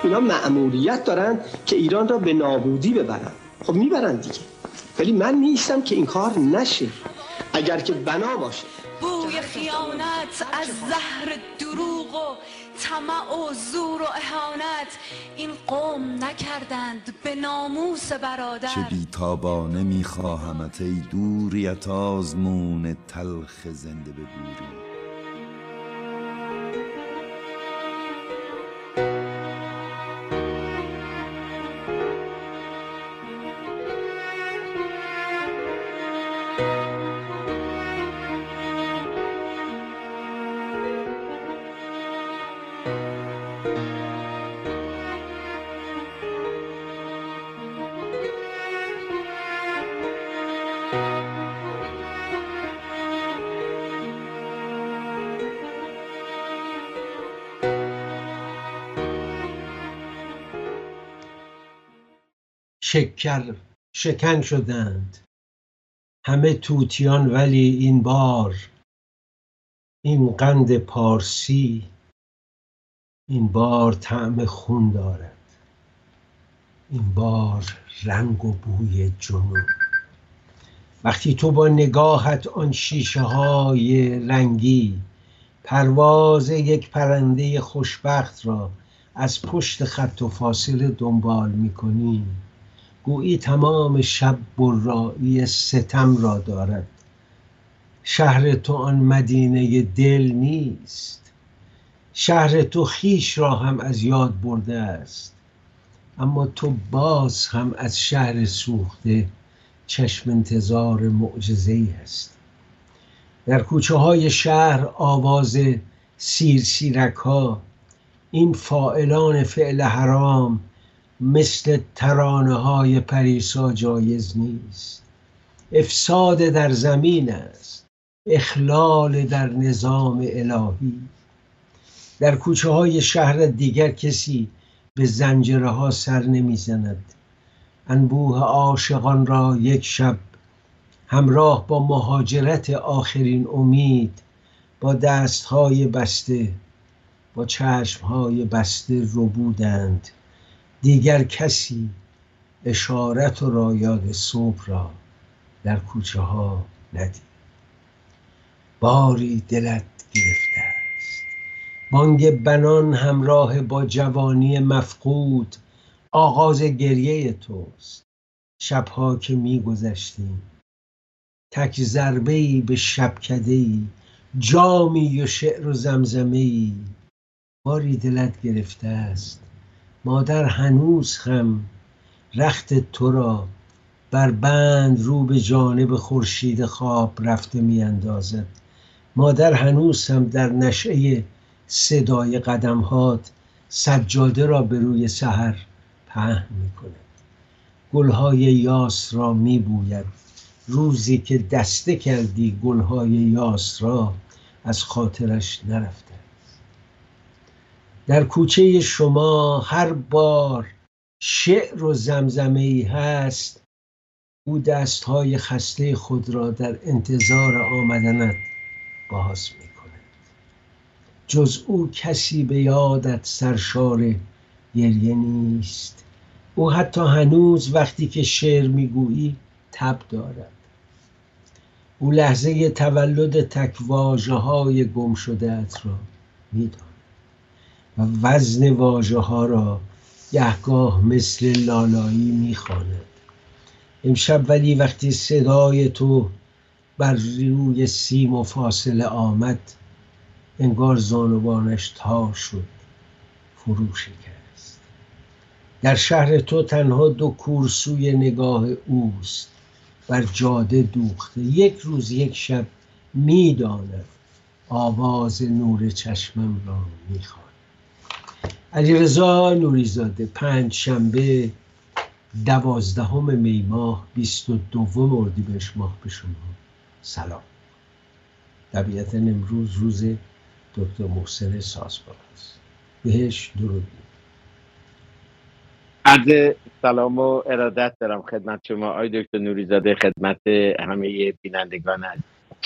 اینا مأموریت دارن که ایران را به نابودی ببرن. خب میبرن دیگه، ولی من نیستم که این کار نشه. اگر که بنا باشه بوی خیانت از زهر دروغ و طمع و زور و اهانت این قوم نکردند به ناموس برادر. چه بیتابانه میخواهمت ای دوریت آزمون تلخ زنده به گوری. شکر شکن شدند همه طوطیان، ولی این بار این قند پارسی این بار طعم خون دارد، این بار رنگ و بوی جنون. وقتی تو با نگاهت آن شیشه های رنگی پرواز یک پرنده خوشبخت را از پشت خط و فاصله دنبال می‌کنی، گویی تمام شب برایی ستم را دارد. شهر تو آن مدینه دل نیست، شهر تو خویش را هم از یاد برده است، اما تو باز هم از شهر سوخته چشم انتظار معجزه‌ای هست. در کوچه های شهر آواز سیرسیرک ها، این فاعلان فعل حرام، مثل ترانه های پریسا جایز نیست. افساد در زمین است، اخلال در نظام الهی. در کوچه های شهر دیگر کسی به زنجیره ها سر نمی زند. انبوه عاشقان را یک شب همراه با مهاجرت آخرین امید، با دستهای بسته، با چشمهای بسته ربودند. دیگر کسی اشارت و رایاد صبح را در کوچه ها ندید. باری دلت گرفته است. بانگ بنان همراه با جوانی مفقود آغاز گریه توست. شبها که می گذشتیم، تک ضربه‌ای به شبکده‌ای، جامی و شعر و زمزمه‌ای. باری دلت گرفته است. مادر هنوز هم رخت تو را بر بند رو به جانب خورشید خواب رفته می اندازد. مادر هنوز هم در نشأه صدای قدمهات سجاده را به روی سحر پهن می کند. گلهای یاس را می بوید. روزی که دسته کردی گلهای یاس را از خاطرش نرفته. در کوچه شما هر بار شعر و زمزمه‌ای هست، او دستهای خسته خود را در انتظار آمدنت باز می کند. جز او کسی به یادت سرشار گریه نیست. او حتی هنوز وقتی که شعر می گویی تب دارد. او لحظه تولد تک واژه‌های گم شده ات را می داند و وزن واژه ها را گهگاه مثل لالایی می خواند. امشب ولی وقتی صدای تو بر روی سیم و فاصله آمد، انگار زانوانش تار شد، فرو شکست. در شهر تو تنها دو کورسوی نگاه اوست، بر جاده دوخته. یک روز یک شب میداند آواز نور چشمم را میخواند. علیرضا نوریزاده، پنجشنبه 12 می ماه 22 اردیبهشت ماه به شما سلام. طبیعتا امروز روز دکتر محسن سازپور است. بهش درود. عرض سلام و ارادت دارم خدمت شما آقای دکتر نوریزاده، خدمت همه بینندگان عزیز.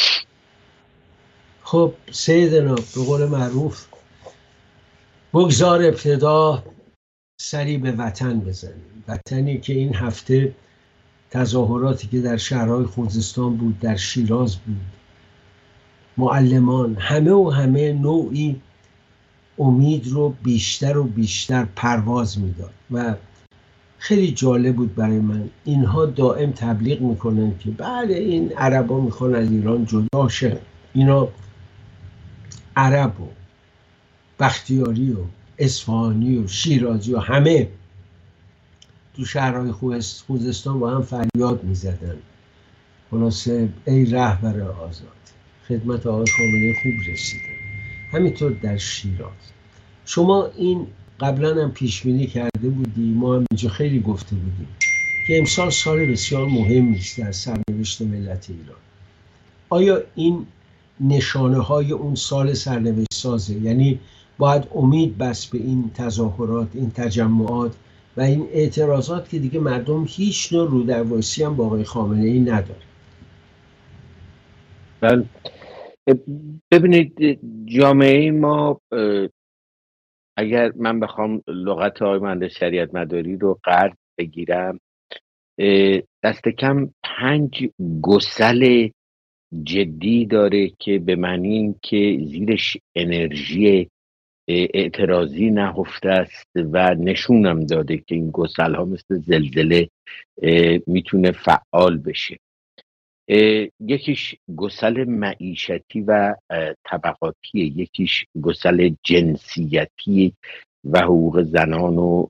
خب سیدنا، به قول معروف بگذار ابتدا سری به وطن بزنیم. وطنی که این هفته تظاهراتی که در شهرهای خوزستان بود، در شیراز بود، معلمان، همه نوعی امید رو بیشتر و بیشتر پرواز میداد و خیلی جالب بود برای من. اینها دائم تبلیغ میکنن که بله این عربا میخوان از ایران جدا شه، اینا عرب و بختیاری و اصفهانی و شیرازی و همه تو شهرهای خوزستان با هم فریاد میزدن خلاصه ای رهبر آزاد. خدمت آقای خامنه‌ای خوب رسیدن. همینطور در شیراز. شما این قبلا هم پیش بینی کرده بودی، ما هم اینجا خیلی گفته بودیم که امسال سال بسیار مهمی است در سرنوشت ملت ایران. آیا این نشانه های اون سال سرنوشت سازه؟ یعنی باید امید بست به این تظاهرات، این تجمعات و این اعتراضات که دیگه مردم هیچ نوع رودرواسی هم با آقای خامنه‌ای نداره. بله، ببینید جامعه ما، اگر من بخوام لغت آقای مهندس شریعت مداری رو قرض بگیرم، دست کم 5 گسل جدی داره که به معنی این که زیرش انرژی اعتراضی نهفته است و نشونم داده که این گسل ها مثل زلزله میتونه فعال بشه. یکیش گسل معیشتی و طبقاتیه، یکیش گسل جنسیتی و حقوق زنان و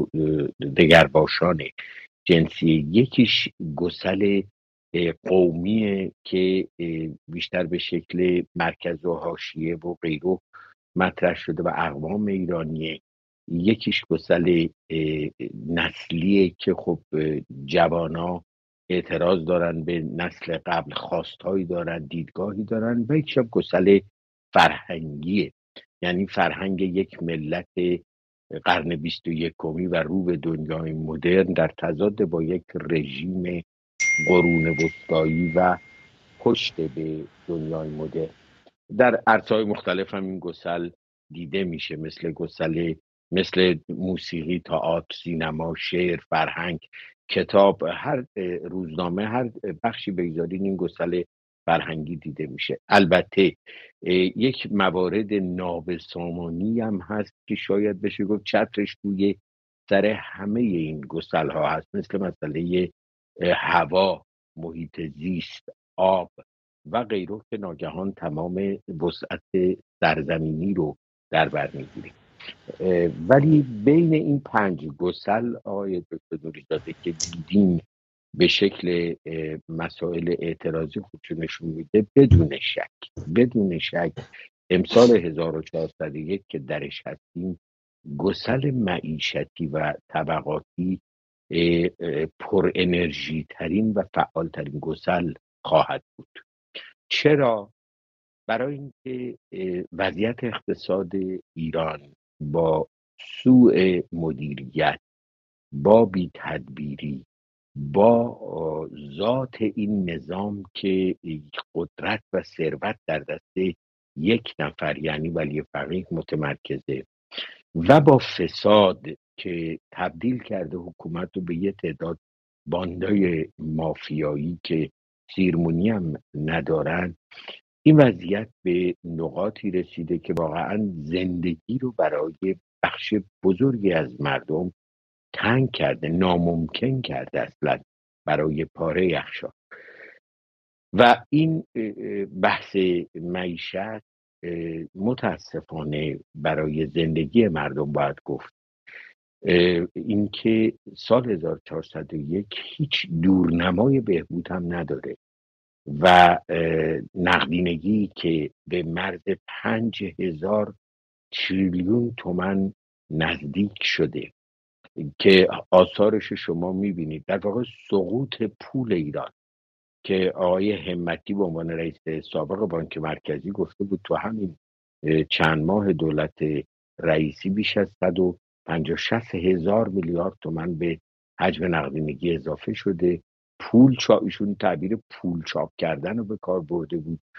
دگرباشان جنسی، یکیش گسل قومیه که بیشتر به شکل مرکز و حاشیه و غیره مطرح شده و اقوام ایرانیه، یکیش گسل نسلیه که خب جوانا اعتراض دارن به نسل قبل، خواستهایی دارن، دیدگاهی دارن، و یکیش گسل فرهنگیه، یعنی فرهنگ یک ملت قرن 21 و رو به دنیای مدرن در تضاد با یک رژیم قرون وسطایی و پشت به دنیای مدرن. در عرصه‌های مختلف هم این گسل دیده میشه، مثل موسیقی، تئاتر، سینما، شعر، فرهنگ، کتاب، هر روزنامه، هر بخشی بگذارین این گسل فرهنگی دیده میشه. البته یک موارد نابسامانی هم هست که شاید بشه گفت چترش توی سر همه این گسل ها هست، مثل مسئله هوا، محیط زیست، آب و غیره که ناگهان تمام وسعت سرزمینی رو در بر میگیره. ولی بین این 5 گسل آقای دکتر نوریزاده که دیدیم به شکل مسائل اعتراضی خودشو نشون میده، بدون شک امسال 1401 که درش هستیم گسل معیشتی و طبقاتی پر انرژی ترین و فعال ترین گسل خواهد بود. چرا؟ برای اینکه وضعیت اقتصاد ایران با سوء مدیریت، با بی‌تدبیری، با ذات این نظام که قدرت و ثروت در دست یک نفر یعنی ولی فقیه متمرکزه و با فساد که تبدیل کرده حکومت رو به یه تعداد باندای مافیایی که سیرمونی هم ندارن، این وضعیت به نقاطی رسیده که واقعا زندگی رو برای بخش بزرگی از مردم تنگ کرده، ناممکن کرده اصلا برای پاره یخچال. و این بحث معیشت متاسفانه برای زندگی مردم باید گفت اینکه سال 1401 هیچ دورنمای بهبود هم نداره و نقدینگی که به مرز 5000 تریلیون تومان نزدیک شده که آثارش شما میبینید، در واقع سقوط پول ایران که آقای همتی به عنوان رئیس سابق بانک مرکزی گفته بود تو همین چند ماه دولت رئیسی بیش از 150-160 هزار میلیارد تومان به حجم نقدینگی اضافه شده. ایشون تعبیر پول چاپ کردن رو به کار برده بود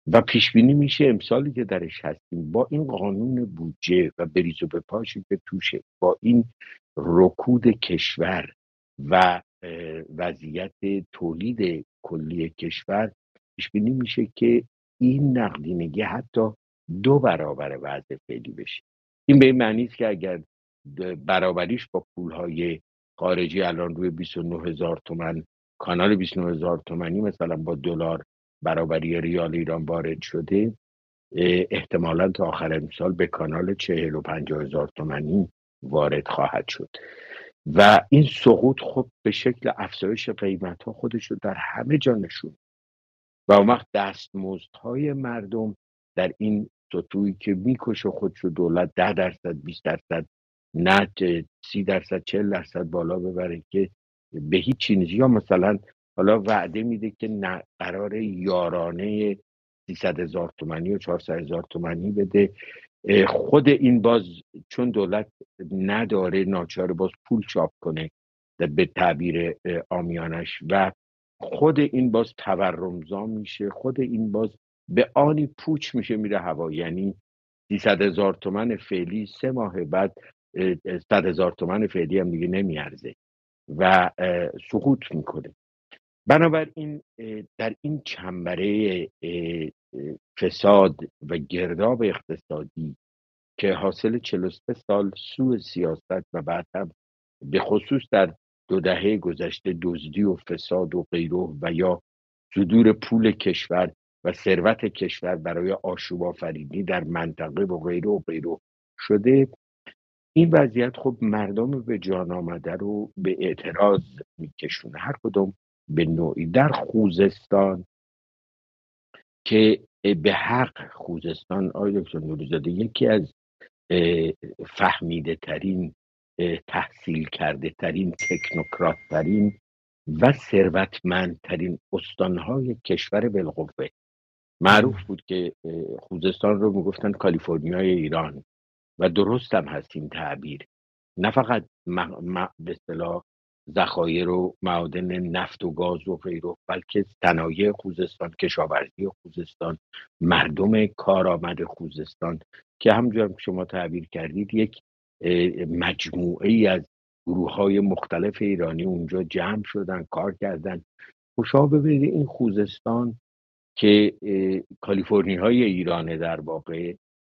و پیش بینی میشه امسالی که درش هستیم با این قانون بودجه و بریز و بپاشی که توشه، با این رکود کشور و وضعیت تولید کلی کشور، پیش بینی میشه که این نقدینگی حتی 2 برابر وضع فعلی بشه. این به این معنی است که اگر برابریش با پولهای خارجی الان روی 29,000 تومان، کانال 29,000 تومانی مثلا با دلار برابری ریال ایران وارد شده، احتمالاً تا آخر امسال به کانال 40 و 50,000 تومانی وارد خواهد شد و این سقوط خب به شکل افزایش قیمت ها خودش رو در همه جا نشون و اون وقت دستمزدهای مردم در این سطوحی که میکشه خودش رو دولت 10%، 20%، نه 30%، 40% بالا ببره که به هیچ چیزی، یا مثلا حالا وعده میده که نه قرار یارانه 300,000 تومانی و 400,000 تومانی بده. خود این باز چون دولت نداره ناچار باز پول چاپ کنه به تعبیر عامیانش و خود این باز تورمزا میشه، خود این باز به آنی پوچ میشه میره هوا. یعنی 300,000 تومان فعلی 3 ماه بعد 100,000 تومان فعلی هم دیگه نمیارزه و سقوط میکنه. بنابراین در این چنبره فساد و گرداب اقتصادی که حاصل 43 سال سوء سیاست و بعد هم به خصوص در 2 دهه گذشته دزدی و فساد و غیره و یا صدور پول کشور و ثروت کشور برای آشوب آفرینی در منطقه و غیره و غیره شده، این وضعیت خب مردم به جان آمده رو به اعتراض میکشونه، هر کدوم به نوعی. در خوزستان که به حق خوزستان آقای دکتر نوری‌زاده یکی از فهمیده ترین، تحصیل کرده ترین، تکنوکرات ترین و ثروتمند ترین استانهای کشور بالقوه، معروف بود که خوزستان رو میگفتن کالیفرنیای ایران و درست هم هست این تعبیر. نه فقط به اصطلاح ذخایر و معادن نفت و گاز و غیره، بلکه صنایع خوزستان، کشاورزی خوزستان، مردم کارآمد خوزستان که همونجور شما تعبیر کردید یک مجموعه ای از گروه‌های مختلف ایرانی اونجا جمع شدن، کار کردن. خوشا ببینید این خوزستان که کالیفرنیای ایرانه در واقع،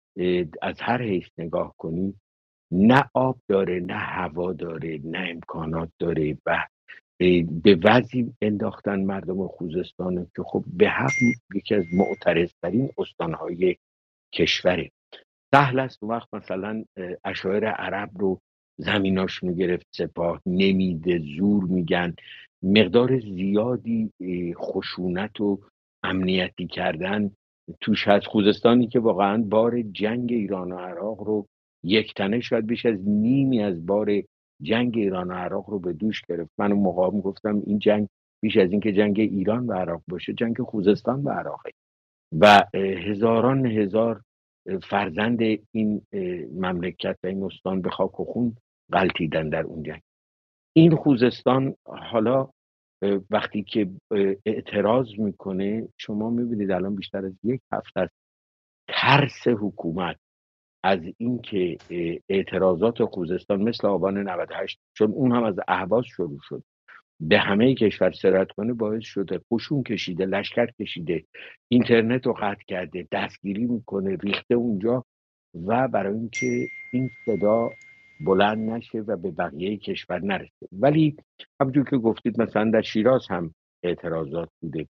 از هر حیث نگاه کنید نه آب داره، نه هوا داره، نه امکانات داره و به وضعی انداختن مردم خوزستان که خب به حق یکی از معترض‌ترین استانهای کشوره. سهل است اون وقت مثلا عشایر عرب رو زمیناش میگرفت سپاه، نمیده، زور میگن، مقدار زیادی خشونت و امنیتی کردن توش هست. خوزستانی که واقعا بار جنگ ایران و عراق رو یک تنه، شاید بیش از نیمی از بار جنگ ایران و عراق رو به دوش گرفت. من اون موقع میگفتم این جنگ بیش از این که جنگ ایران و عراق باشه، جنگ خوزستان و عراقه و هزاران هزار فرزند این مملکت و این استان به خاک و خون غلتیدن در اون جنگ. این خوزستان حالا وقتی که اعتراض میکنه، شما میبینید الان بیشتر از 1 هفته است ترس حکومت از اینکه اعتراضات خوزستان مثل آبان 98، چون اون هم از اهواز شروع شد، به همه کشور سرایت کنه، باعث شده قشون کشیده، لشکر کشیده، اینترنت رو قطع کرده، دستگیری میکنه، ریخته اونجا و برای اینکه این صدا بلند نشه و به بقیه کشور نرسه. ولی همونجور که گفتید مثلا در شیراز هم اعتراضات بوده،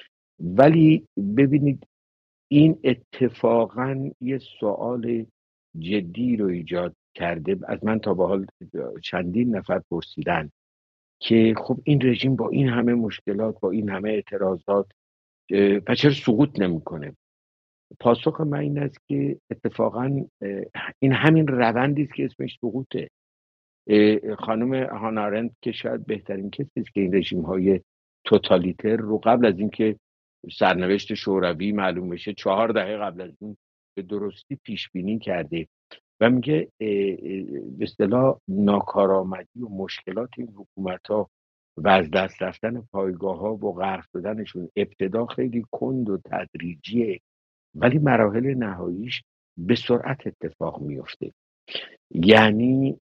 ولی ببینید این اتفاقا یه سوال جدی رو ایجاد کرده. از من تا به حال چندین نفر پرسیدن که خب این رژیم با این همه مشکلات، با این همه اعتراضات پس چرا سقوط نمیکنه؟ پاسخ من این است که اتفاقا این همین روندی است که اسمش سقوطه. خانم هانا آرنت که شاید بهترین کسی است که این رژیم های توتالیتر رو قبل از اینکه سرنوشت شوروی معلوم بشه 4 دهه قبل از این به درستی پیش بینی کرده و میگه به اصطلاح ناکارآمدی و مشکلات این حکومت ها و از دست رفتن پایگاه ها و غرق شدنشون ابتدا خیلی کند و تدریجیه، ولی مراحل نهاییش به سرعت اتفاق میفته. یعنی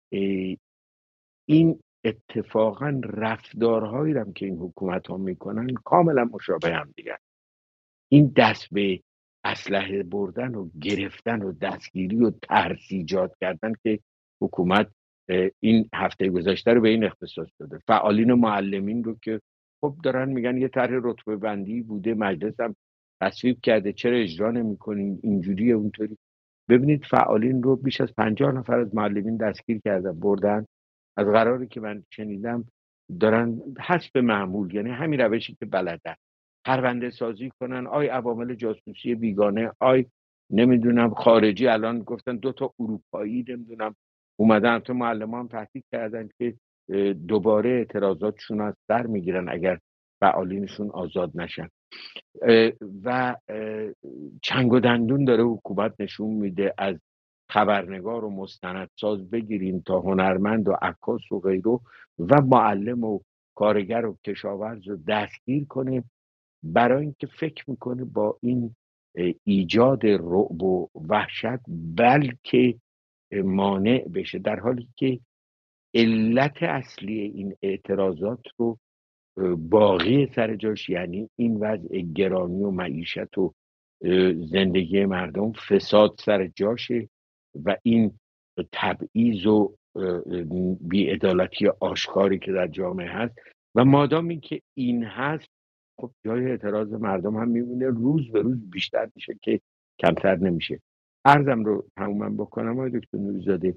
این اتفاقا رفتارهایی هم که این حکومت ها میکنن کاملا مشابه هم دیگر. این دست به اسلحه بردن و گرفتن و دستگیری و ترس ایجاد کردن که حکومت این هفته گذشته رو به این اختصاص داده. فعالین و معلمین رو که خب دارن میگن یه طرح رتبه بندی بوده، مجلس هم تصویب کرده، چرا اجرا نمی‌کنین، اینجوریه اونطوری. ببینید فعالین رو بیش از 50 نفر از معلمین دستگیر کردن بردن. از قراری که من شنیدم دارن حسب معمول، یعنی همین روشی که بلدن، پرونده سازی کنن. آی عوامل جاسوسی بیگانه، آی نمیدونم خارجی. الان گفتن 2 تا اروپایی نمیدونم اومدن، تو معلمان تهدید کردن که دوباره اعتراضاتشون از سر میگیرن اگر فعالینشون آزاد نشن. و چنگ و دندون داره حکومت نشون میده، از خبرنگار و مستندساز بگیریم تا هنرمند و عکاس و غیره و معلم و کارگر و کشاورز رو دستگیر کنه، برای اینکه فکر میکنه با این ایجاد رعب و وحشت بلکه مانع بشه، در حالی که علت اصلی این اعتراضات رو باقی سر جاش، یعنی این وضع گرانی و معیشت و زندگی مردم، فساد سر جاشه و این تبعیض و بی‌عدالتی آشکاری که در جامعه هست. و مادامی که این هست، خب جای اعتراض مردم هم میمونه، روز به روز بیشتر میشه که کمتر نمیشه. عرضم رو تموم بکنم آقای دکتر نوری‌زاده،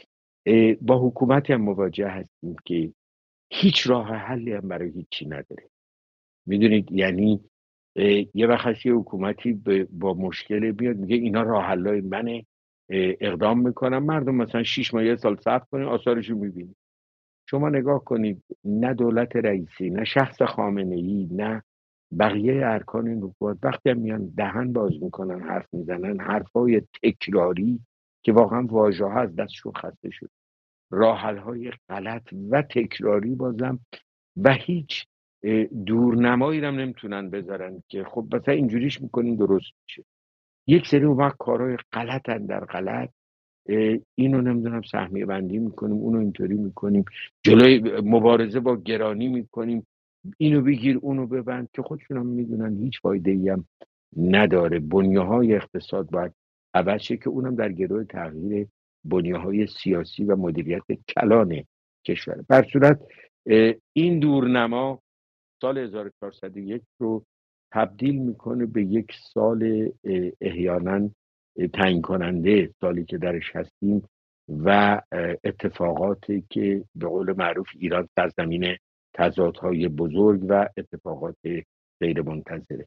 با حکومتی هم مواجه هستیم که هیچ راه حلی هم برای هیچی نداره. میدونید یعنی یه وقت یه حکومتی با مشکل بیاد میگه اینا راه حلای منه، اقدام میکنم، مردم مثلا 6 ماه 1 سال صبر کنید آثارشو میبینید. شما نگاه کنید، نه دولت رئیسی، نه شخص خامنه‌ای، نه بقیه ارکان این حکومت وقتی هم میان دهن باز میکنن حرف میزنن، حرفای تکراری که واقعا واژه‌ها از دستشون خسته شد، راه حل‌های غلط و تکراری بازم، و هیچ دورنمایی هم نمیتونن بذارن که خب مثلا اینجوریش میکنین درست میشه. یک سری اون وقت کارهای غلطن در غلط، اینو نمیدونم سهمیه بندی میکنیم، اونو اینطوری میکنیم، جلوی مبارزه با گرانی میکنیم، اینو بگیر اونو ببند، که خودشون هم میدونن هیچ فایده ای هم نداره. بنیه‌های اقتصاد باید عوض شه که اونم در گروه تغییر بنیه‌های سیاسی و مدیریت کلان کشور. بر صورت این دورنما سال 1401 رو تبدیل میکنه به یک سال احیانا تعیین کننده، سالی که درش هستیم و اتفاقاتی که به قول معروف ایران سرزمین تضادهای بزرگ و اتفاقات غیر منتظره.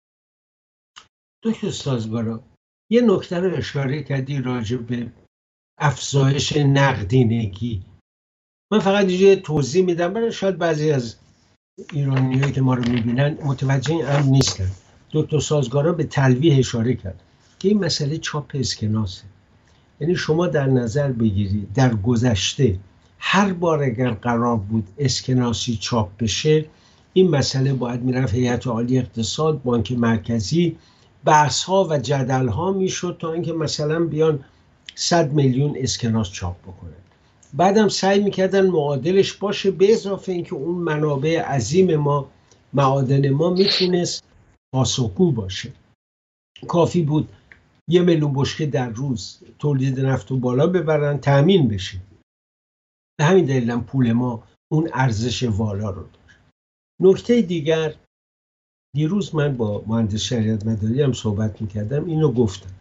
دکتر سازگارا، یه نکته رو اشاره کردی راجع به افزایش نقدینگی. من فقط یه توضیح میدم، برای شاید بعضی از ایرانیایی که ما رو میبینن متوجه این امر نیستن. دکتر سازگارا به تلویح اشاره کرد که این مسئله چاپ اسکناسه. یعنی شما در نظر بگیرید در گذشته هر بار اگر قرار بود اسکناسی چاپ بشه، این مسئله باید میرفت هیئت عالی اقتصاد، بانک مرکزی، بحث ها و جدل ها میشد تا اینکه مثلا بیان 100 میلیون اسکناس چاپ بکنن. بعدم سعی میکردن معادلش باشه، به اضافه اینکه اون منابع عظیم ما، معادن ما میتونست پاسخگو باشه. کافی بود 1 میلیون بشکه در روز تولید نفت و بالا ببرن، تأمین بشه. به همین دلیل هم پول ما اون ارزش والا رو داشت. نکته دیگر، دیروز من با مهندس شریعت مداری هم صحبت میکردم، اینو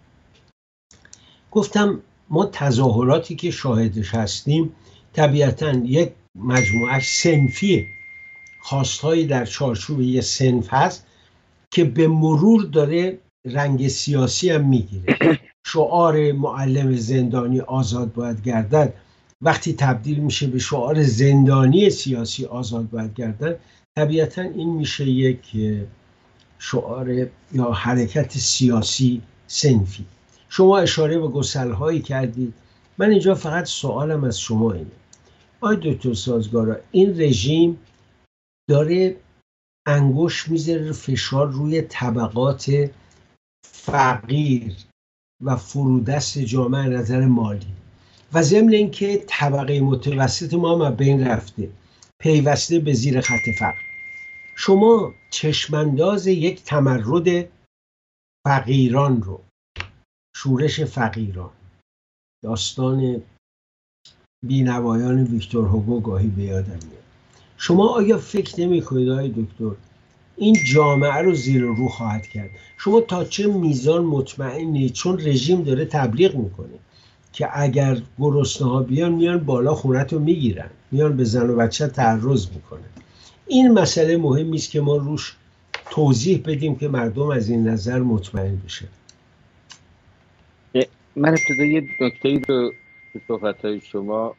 گفتم ما تظاهراتی که شاهدش هستیم طبیعتاً یک مجموعه صنفیه، خواستهایی در چارچوب یه صنف هست که به مرور داره رنگ سیاسی هم میگیره. شعار معلم زندانی آزاد باید گردد وقتی تبدیل میشه به شعار زندانی سیاسی آزاد باید گردد، طبیعتاً این میشه یک شعار یا حرکت سیاسی صنفی. شما اشاره به گسل‌هایی کردید. من اینجا فقط سوالم از شما اینه، آقای دکتر سازگارا، این رژیم داره انگشت میذاره فشار روی طبقات فقیر و فرودست جامعه از نظر مالی و ضمن اینکه طبقه متوسط ما هم از بین رفته، پیوسته به زیر خط فقر. شما چشمانداز یک تمرد فقیران رو، شورش فقیران، داستان بینوایان ویکتور هوگو گاهی به یادم میاد. شما آیا فکر نمی کنید آقای دکتر این جامعه رو زیر و رو خواهد کرد؟ شما تا چه میزان مطمئنید؟ چون رژیم داره تبلیغ میکنه که اگر گرسنه ها بیان میان بالا خونت رو میگیرن، میان به زن و بچه تعرض میکنن. این مسئله مهمی است که ما روش توضیح بدیم که مردم از این نظر مطمئن بشه. من ابتدا یه نکته‌ای رو تو صحبت‌های شما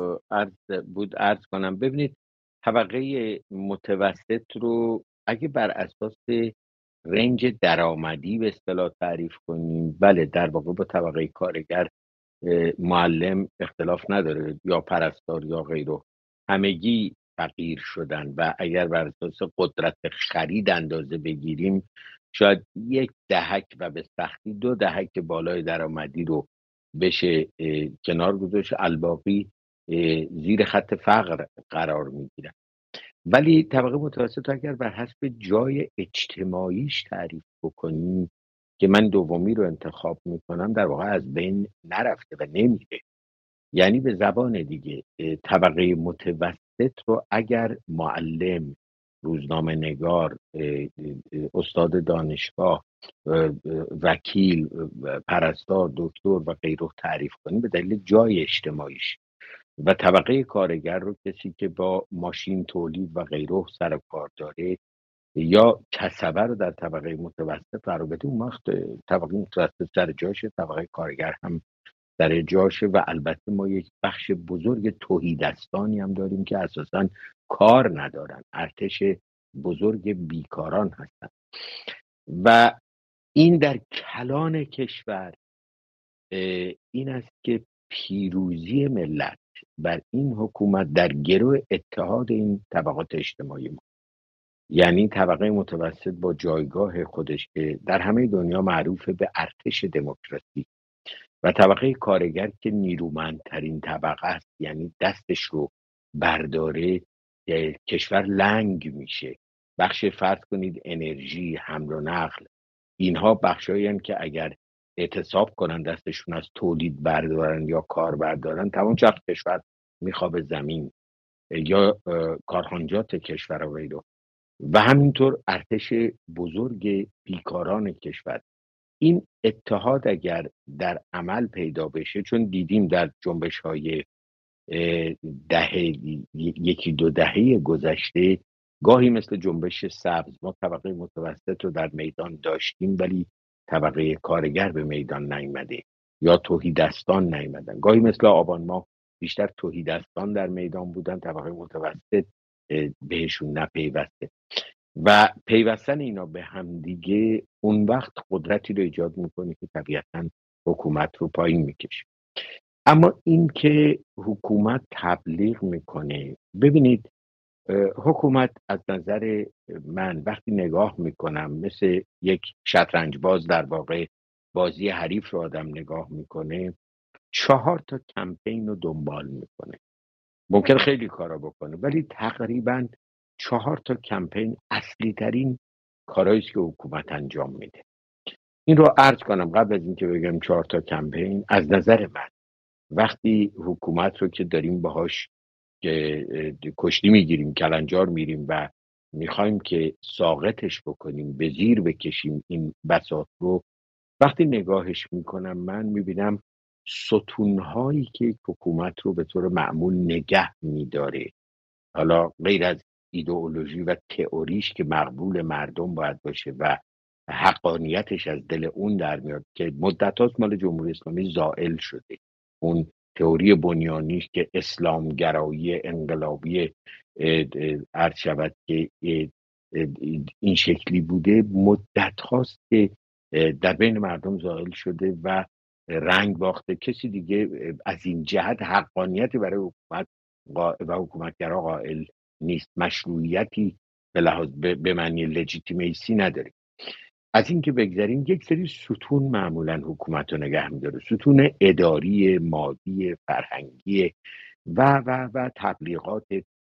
عرض کنم. ببینید طبقه متوسط رو اگه بر اساس رنج درآمدی به اصطلاح تعریف کنیم، بله در واقع با طبقه کارگر، معلم اختلاف نداره، یا پرستار یا غیره، همگی فقیر شدن و اگر بر اساس قدرت خرید اندازه بگیریم شاید 1 دهک و به سختی 2 دهک بالای درآمدی رو بشه کنار گذاشت، الباقی زیر خط فقر قرار میگیرن. ولی طبقه متوسط اگر بر حسب جای اجتماعیش تعریف بکنیم که من دومی رو انتخاب میکنم، در واقع از بین نرفته و نمیره. یعنی به زبان دیگه طبقه متوسط رو اگر معلم، روزنامه نگار، استاد دانشگاه، وکیل، پرستار، دکتر و غیره تعریف کنیم به دلیل جای اجتماعیش، و طبقه کارگر رو کسی که با ماشین تولید و غیره سر و کار داره یا کسبه رو در طبقه متوسط قرار بده، اون وقت طبقه متوسط سر جاشه، طبقه کارگر هم در جاشه. و البته ما یک بخش بزرگ تهیدستانی هم داریم که اساساً کار ندارن، ارتش بزرگ بیکاران هستن. و این در کلان کشور این است که پیروزی ملت بر این حکومت در گرو اتحاد این طبقات اجتماعی ما، یعنی طبقه متوسط با جایگاه خودش که در همه دنیا معروف به ارتش دموکراسی، و طبقه کارگر که نیرومندترین طبقه است، یعنی دستش رو برداره کشور لنگ میشه. بخش فرض کنید انرژی، حمل و نقل، اینها بخشایی هستند که اگر اعتصاب کنن، دستشون از تولید بردارن یا کار بردارن، تمام چرخ کشور میخوابه زمین، یا کارخانجات کشور و غیره. و همینطور ارتش بزرگ بیکاران کشور. این اتحاد اگر در عمل پیدا بشه، چون دیدیم در جنبش های یکی دو دهه گذشته، گاهی مثل جنبش سبز ما طبقه متوسط رو در میدان داشتیم ولی طبقه کارگر به میدان نیامده یا تهیدستان نیامدن. گاهی مثل آبان ماه بیشتر تهیدستان در میدان بودن، طبقه متوسط بهشون نپیوسته. و پیوستن اینا به هم دیگه اون وقت قدرتی رو ایجاد میکنه که طبیعتاً حکومت رو پایین میکشه. اما این که حکومت تبلیغ میکنه، ببینید حکومت از نظر من وقتی نگاه میکنم مثل یک شطرنج باز، در واقع بازی حریف رو آدم نگاه میکنه، 4 تا کمپین رو دنبال میکنه. ممکن خیلی کارا بکنه ولی تقریباً 4 تا کمپین اصلی ترین کارهایی است که حکومت انجام میده. این رو عرض کنم قبل از اینکه بگم 4 تا کمپین. از نظر من وقتی حکومت رو که داریم باهاش کشتی میگیریم، کلنجار میریم و میخوایم که ساقطش بکنیم، به زیر بکشیم این بساط رو، وقتی نگاهش میکنم من میبینم ستونهایی که حکومت رو به طور معمول نگه میداره، حالا غیر از ایدئولوژی و تئوریش که مقبول مردم باید باشه و حقانیتش از دل اون در میاد که مدت هاست مال جمهوری اسلامی زائل شده، اون تئوری بنیانیش که اسلامگرایی انقلابی عرض شود که این شکلی بوده، مدت هاست که در بین مردم زائل شده و رنگ باخته. کسی دیگه از این جهت حقانیتی برای حکومت و حکومتگرا قائل نیست، مشروعیتی به لحاظ به معنی لجیتیمیسی نداره. از این که بگذاریم، یک سری ستون معمولا حکومت رو نگه میداره، ستون اداری، مالی، فرهنگی و تبلیغات.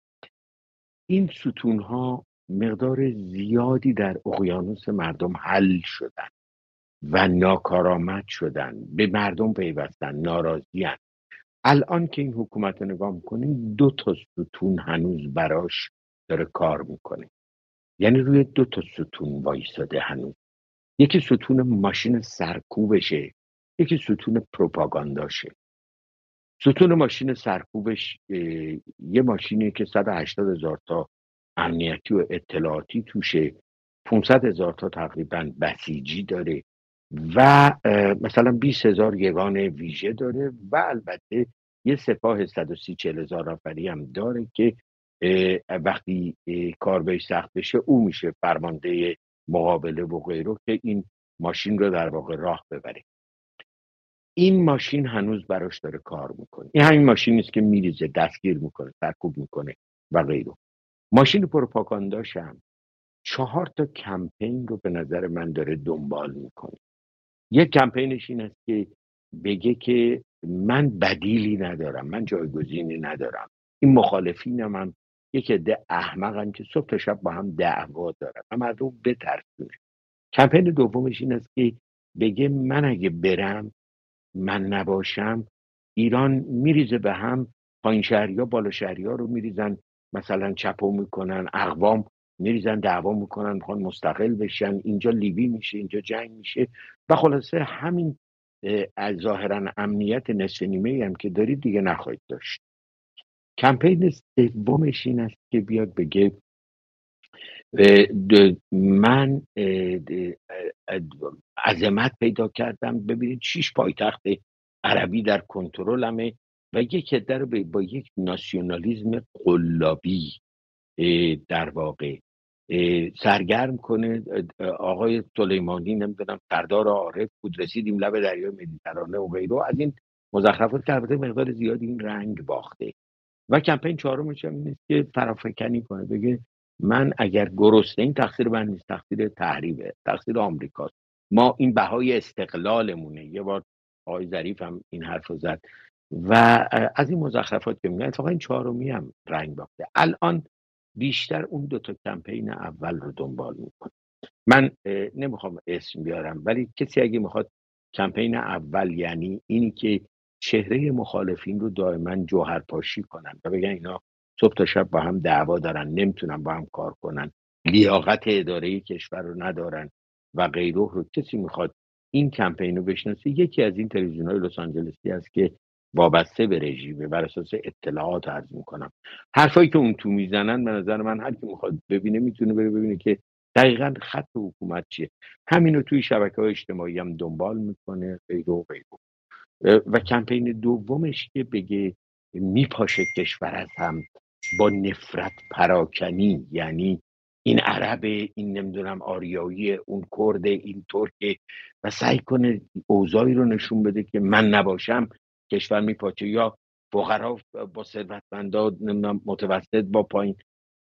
این ستون ها مقدار زیادی در اقیانوس مردم حل شدن و ناکارآمد شدن، به مردم پیوستن، ناراضی‌اند. الان که این حکومت رو نگاه میکنیم 2 تا ستون هنوز براش داره کار میکنه، یعنی روی 2 تا ستون وایساده هنوز. یکی ستون ماشین سرکوبشه، یکی ستون پروپاگانداشه. ستون ماشین سرکوبش یه ماشینیه که 180,000 تا امنیتی و اطلاعاتی توشه، 500,000 تا تقریبا بسیجی داره و مثلا 20,000 یگان ویژه داره و البته یه سپاه 130-140,000 نفری هم داره که وقتی کار بهش سخت بشه او میشه فرمانده مقابله و غیره که این ماشین رو در واقع راه ببره. این ماشین هنوز براش داره کار میکنه. این همین ماشین نیست که میریزه، دستگیر میکنه، سرکوب میکنه و غیره. ماشین پروپاگانداش هم 4 تا کمپین رو به نظر من داره دنبال میکنه. یک کمپینش این است که بگه که من بدیلی ندارم، من جایگزینی ندارم، این مخالفینم هم یک عده احمقن که صبح تا شب با هم دعوا دارن و مردم بترسونه. کمپین دومش این است که بگه من اگه برم، من نباشم، ایران میریزه به هم، پایین شهریا بالا شهریا رو میریزن، مثلا چپو میکنن، اقوام میریزن دعوا میکنن، میخوان مستقل بشن، اینجا لیبی میشه، اینجا جنگ میشه و خلاصه همین از ظاهرا امنیت نصف نیمه هم که دارید دیگه نخواهید داشت. کمپین سومش این است که بیاد بگه من عظمت پیدا کردم، ببینید 6 پایتخت عربی در کنترلمه و یک عده رو با یک ناسیونالیسم قلابی در واقع سرگرم کنه. آقای سلیمانی نمیدونم سردار عارف بود، رسیدیم لب دریای مدیترانه و غیره، از این مزخرفات که البته مقدار زیادی این رنگ باخته. و کمپین چهارمش هم این است که فرافکنی کنه، بگه من اگر گرسنه، این تقصیر من نیست، تقصیر تحریمه، تقصیر آمریکاست، ما این بهای استقلالمونه. یه بار آقای ظریف هم این حرفو زد و از این مزخرفات که میگن. اتفاقا این چهارمی هم رنگ باخته. الان بیشتر اون 2 تا کمپین اول رو دنبال میکنه. من نمیخوام اسم بیارم، ولی کسی اگه میخواد کمپین اول، یعنی اینی که چهره مخالفین رو دائما جوهرپاشی کنن و بگن اینا صبح تا شب با هم دعوا دارن، نمیتونن با هم کار کنن، لیاقت اداره کشور رو ندارن و غیره رو کسی میخواد این کمپین رو بشناسه، یکی از این تلویزیون‌های لس آنجلسی هست که وابسته به رژیمه، بر اساس اطلاعات عرض میکنم. حرفایی که اون تو میزنن به نظر من هر کی میخواد ببینه میتونه بره ببینه که دقیقاً خط حکومت چیه. همینو توی شبکه‌های اجتماعی هم دنبال میکنه غیره و غیره. و کمپین دومش که بگه میپاشه کشور از هم با نفرت پراکنی، یعنی این عرب، این نمیدونم آریایی، اون کرد، این ترک، و سعی کنه اوضاعی رو نشون بده که من نباشم کشور میپاچه، یا فقرا با ثروتمندا نمیدونم متوسط با پایین.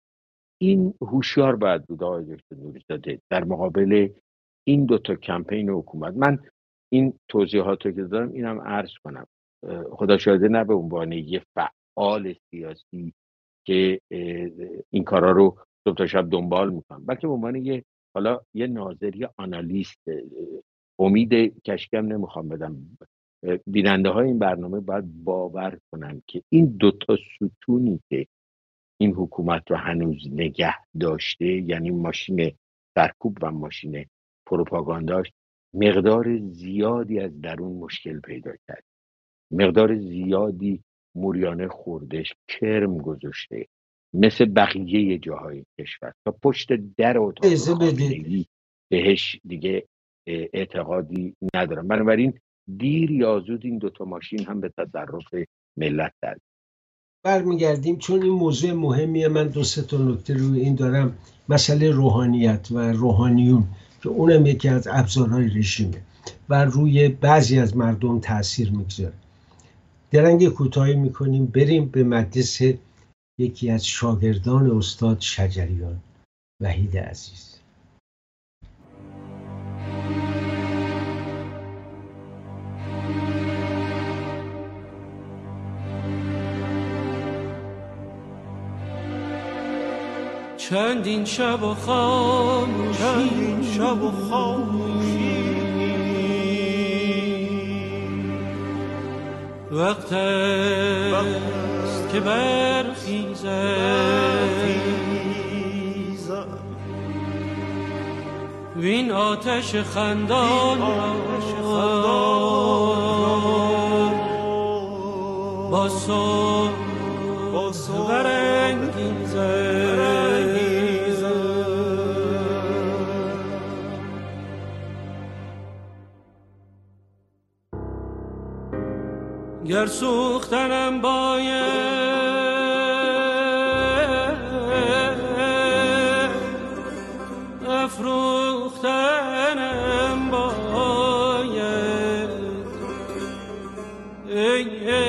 این هوشیار باید بود آقای دکتر نوری‌زاده در مقابل این 2 تا کمپین حکومت. من این توضیحات رو که دارم اینم عرض کنم، خدا شاهده نه به عنوان یه فعال سیاسی که این کارا رو صبح تا شب دنبال میکنم، بلکه به عنوان یه ناظر، یه آنالیست. امید کشکم نمیخوام بدم. بیننده های این برنامه باید باور کنن که این 2 تا ستونی که این حکومت رو هنوز نگه داشته، یعنی ماشین سرکوب و ماشین پروپاگانداش، مقدار زیادی از درون مشکل پیدا کرد، مقدار زیادی موریانه خوردش، کرم گذاشته، مثل بقیه جاهای کشور تا پشت در اتاق خامنه‌ای بهش دیگه اعتقادی ندارم. بنابراین دیر یا زود این 2 تا ماشین هم به تصرف ملت در برمیگردیم، چون این موضوع مهمیه. من 2-3 تا نکته روی این دارم. مسئله روحانیت و روحانیون که اونم یکی از ابزارهای رژیمه و روی بعضی از مردم تأثیر میگذاره. درنگ کوتاهی میکنیم، بریم به مجلس یکی از شاگردان استاد شجریان، وحید عزیز. چندین شب و خاموشی وقت است که برخیزم وین آتش خندان با صبح برانگیزم گر سوختنم باید افروختنم باید ای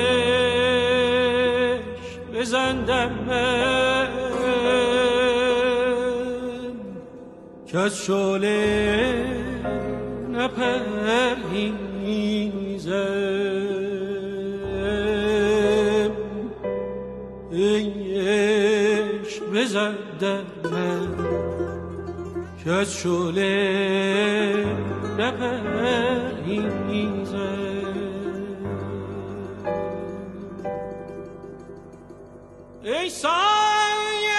عشق بزن در من که از شعله نپرهیزم بزن در من که از شعله نپرهیزم ای سایه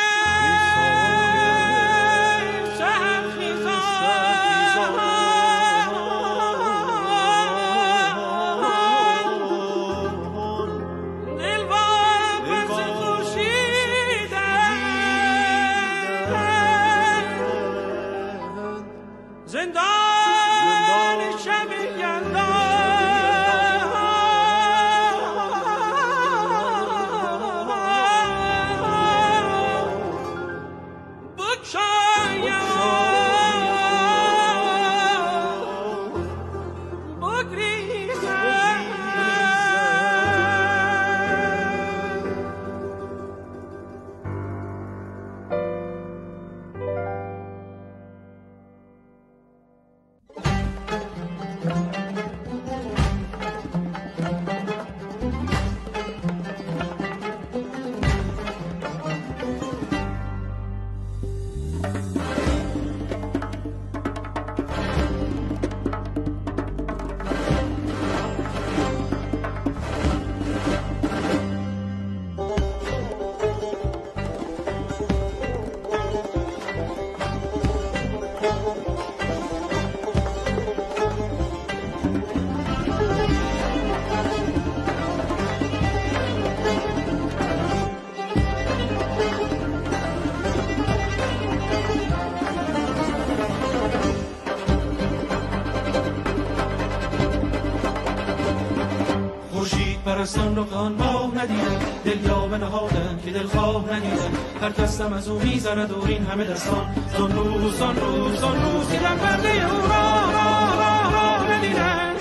پرستان رو خان ماه ندیدن دل یاوه نهادن که دل خواه ندیدن هر دستم از او میزند و این همه دستان زان روز که در پرده او راه ندیدن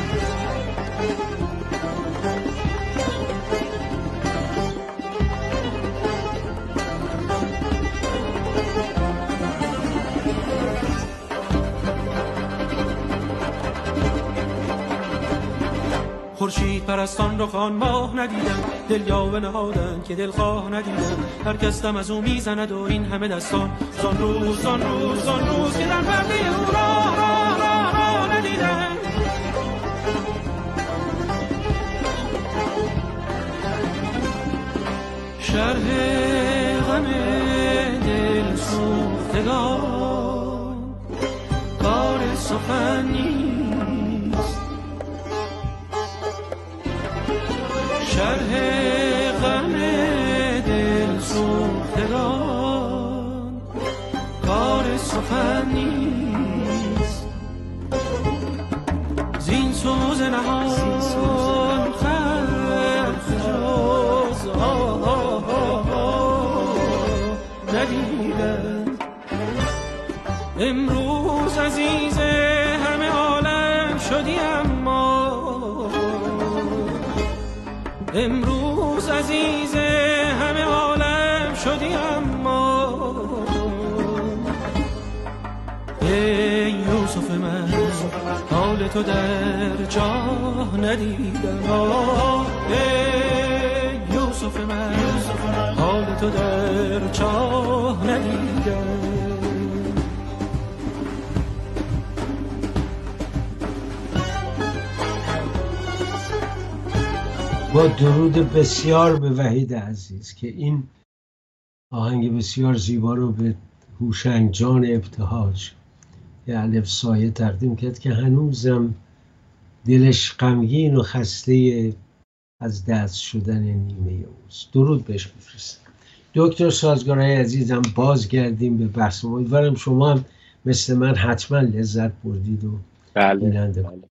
خورشید پرستان رو خان ماه ندیدن دل یاوه نهادن که دل خواه ندیدن هر کس دم از او میزند و این همه دستان زان روز که در پرده او راه ندیدن شرح غم دل سوختگان کار سخن نیست شرح غم دل سوختگان کار سخن نیست زین سوز نهان خلق جز ندیدن امروز عزیز همه عالم شدی اما امروز عزیز همه عالم شدی ای یوسف من حال تو در جاه ندیدم ای یوسف من حال تو در جاه ندیدم. با درود بسیار به وحید عزیز که این آهنگ بسیار زیبا رو به هوشنگ جان ابتهاج یه الف سایه تقدیم کرد که هنوزم دلش غمگین و خسته از دست شدن نیمه اوست. درود بهش بفرستم. دکتر سازگارای عزیزم بازگردیم به بحث. امیدوارم شما هم مثل من حتما لذت بردید و بیننده بله.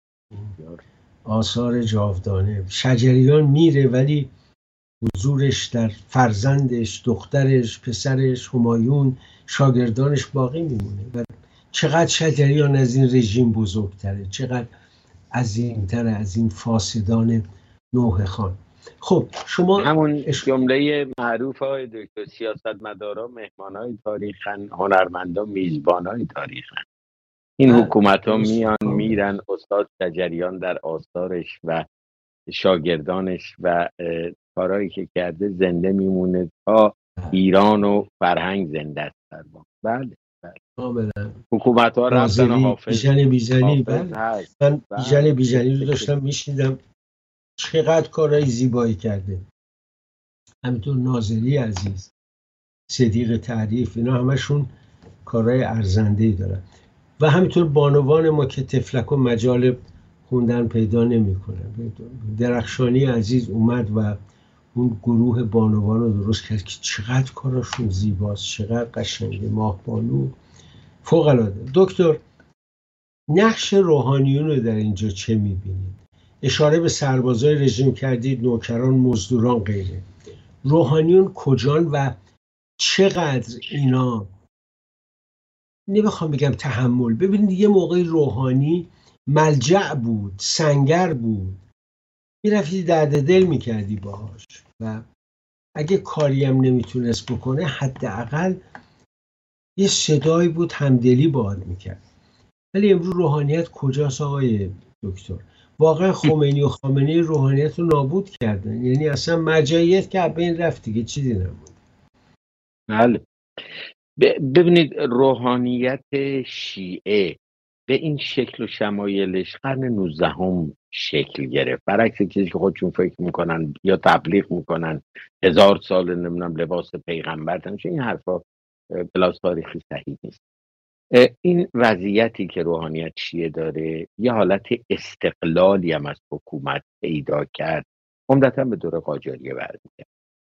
آثار جاودانه. شجریان میره ولی حضورش در فرزندش، دخترش، پسرش، همایون، شاگردانش باقی میمونه و چقدر شجریان از این رژیم بزرگتره، چقدر عظیمتره از این فاسدان نوح خان. خب شما همون جمله معروف های دکتر سیاستمدارا مهمانای تاریخن، هنرمندا میزبانای تاریخن. این حکومت ها میان میرن، استاد شجریان در آثارش و شاگردانش و کارهایی که کرده زنده میمونه تا ایران و فرهنگ زنده است. بله کاملا. حکومت ها رفتن حافظ بیژنی من بیژنی رو داشتم میشنیدم، چقدر کارهای زیبایی کرده. همینطور ناظری عزیز، صدیق تعریف، اینا همشون کارهای ارزنده‌ای دارن و همینطور بانوان ما که تفلک و مجال خوندن پیدا نمی‌کنن. درخشانی عزیز اومد و اون گروه بانوان رو درست کرد که چقدر کاراشون زیباست، چقدر قشنگه. ماهبانو فوق‌العاده. دکتر، نقش روحانیون رو در اینجا چه می‌بینید؟ اشاره به سربازای رژیم کردید، نوکران، مزدوران، غیره. روحانیون کجان و چقدر اینا، نمیخوام بگم تحمل، ببینید یه موقعی روحانی ملجأ بود، سنگر بود، میرفتی درد دل میکردی باهاش و اگه کاری هم نمیتونست بکنه حداقل یه صدایی بود همدلی باهات میکرد. ولی امروز روحانیت کجاست آقای دکتر؟ واقعا خمینی و خامنه‌ای روحانیت رو نابود کردن، یعنی اصلا مرجعیت که بین رفت دیگه، چیزی نبود. بله. ببینید روحانیت شیعه به این شکل و شمایلش قرن 19 شکل گرفت، برعکس چیزی که خودشون فکر میکنن یا تبلیغ میکنن 1000 سال نمیدونم لباس پیغمبر تنشه، این حرفا بلاس تاریخی صحیح نیست. این وضعیتی که روحانیت شیعه داره یه حالت استقلالی هم از حکومت پیدا کرد، عمدتاً به دور قاجاریه برمیگرده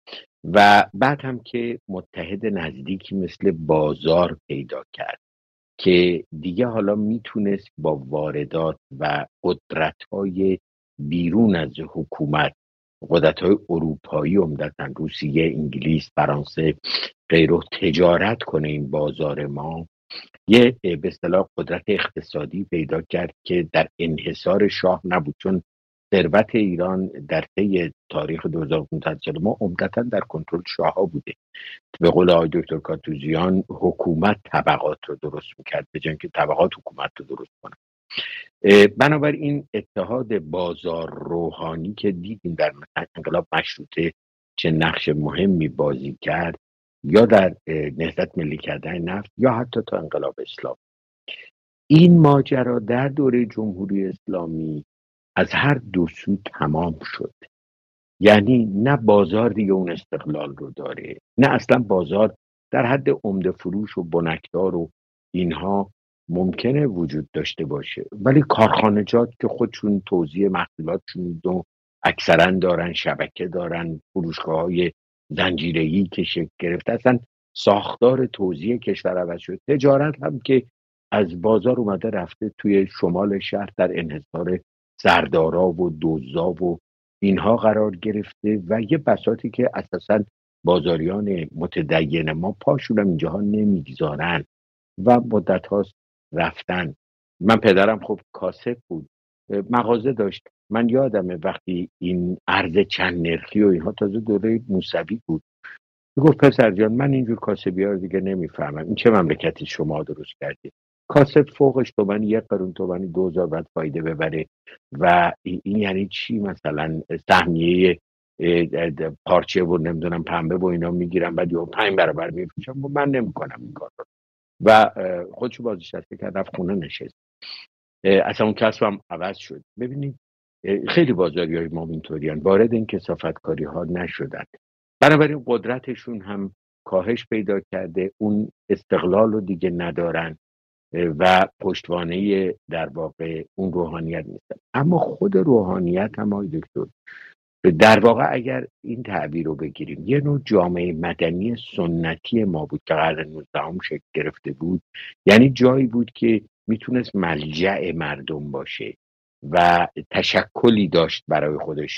و بعد هم که متحد نزدیکی مثل بازار پیدا کرد که دیگه حالا میتونست با واردات و قدرت‌های بیرون از حکومت، قدرت‌های اروپایی عمدتاً روسیه، انگلیس، فرانسه غیره تجارت کنه. این بازار ما یه به اصطلاح قدرت اقتصادی پیدا کرد که در انحصار شاه نبود، چون ثروت ایران در طی تاریخ 2500 سال ما عمدتاً در کنترل شاه‌ها بوده. به قول آقای دکتر کاتوزیان حکومت طبقات رو درست میکرد به جای اینکه طبقات حکومت رو درست کنن. بنابراین اتحاد بازار روحانی که دیدیم در انقلاب مشروطه چه نقش مهمی بازی کرد، یا در نهضت ملی کردن نفت یا حتی تا انقلاب اسلام، این ماجرا در دوره جمهوری اسلامی از هر دو سو تمام شد. یعنی نه بازار دیگه اون استقلال رو داره، نه اصلا بازار در حد عمده فروش و بنکدار و اینها ممکنه وجود داشته باشه، ولی کارخانجات که خودشون توزیع محصولاتشون رو اکثرا دارن، شبکه دارن، فروشگاه‌های زنجیره‌ای که شکل گرفته، اصلا ساختار توزیع کشور عوض شد. تجارت هم که از بازار اومده رفته توی شمال شهر در انحصار سردارا و دزدا و اینها قرار گرفته و یه بساطی که اساساً بازاریان متدین ما پاشون هم اینجاها نمیگذارن و مدت هاست رفتن. من پدرم خب کاسب بود، مغازه داشت. من یادمه وقتی این ارز چند نرخی و اینها تازه دوره موسوی بود، گفت پسر جان من اینجور کاسبی ها رو دیگه نمیفهمم، این چه مملکتی شما درست کردید؟ کاسب فوقش تومن 1 قرون تومن 2000 بعد فایده ببره و این یعنی چی؟ مثلا سهمیه پارچه و نمیدونم پنبه و اینا میگیرم بعد 5 برابر میفروشم. من نمیکنم این کار رو. و خودشو بازنشسته کرد رفت خونه نشست. اصلا اون کسبم عوض شد. ببینید خیلی بازاریای ما اینطوریان، وارد این کثافتکاری ها نشدن، بنابراین قدرتشون هم کاهش پیدا کرده، اون استقلال رو دیگه ندارن و پشتوانه در واقع اون روحانیت نیستن. اما خود روحانیت هم آقای دکتر در واقع اگر این تعبیر رو بگیریم یه نوع جامعه مدنی سنتی ما بود که قرن 19 شکل گرفته بود، یعنی جایی بود که میتونست ملجأ مردم باشه و تشکلی داشت برای خودش